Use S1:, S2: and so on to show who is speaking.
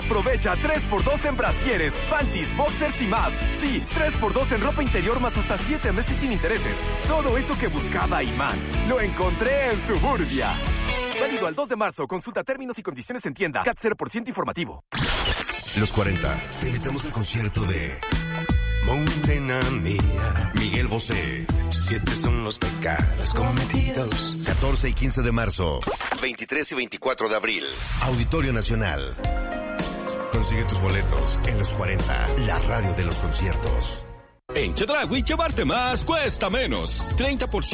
S1: Aprovecha 3x2 en brasieres, panties, boxers y más. Sí, 3x2 en ropa interior más hasta 7 meses sin intereses. Todo eso que buscaba y más. Lo encontré en Suburbia. Válido al 2 de marzo. Consulta términos y condiciones en tienda. CAT 0% informativo.
S2: Los 40. Te invitamos al concierto de Morena Mía, Miguel Bosé. 7 son los pecados cometidos. 14 y 15 de marzo. 23 y 24 de abril. Auditorio Nacional. Consigue tus boletos en Los 40, la radio de los conciertos.
S3: En Chedraui, llevarte más cuesta menos. 30%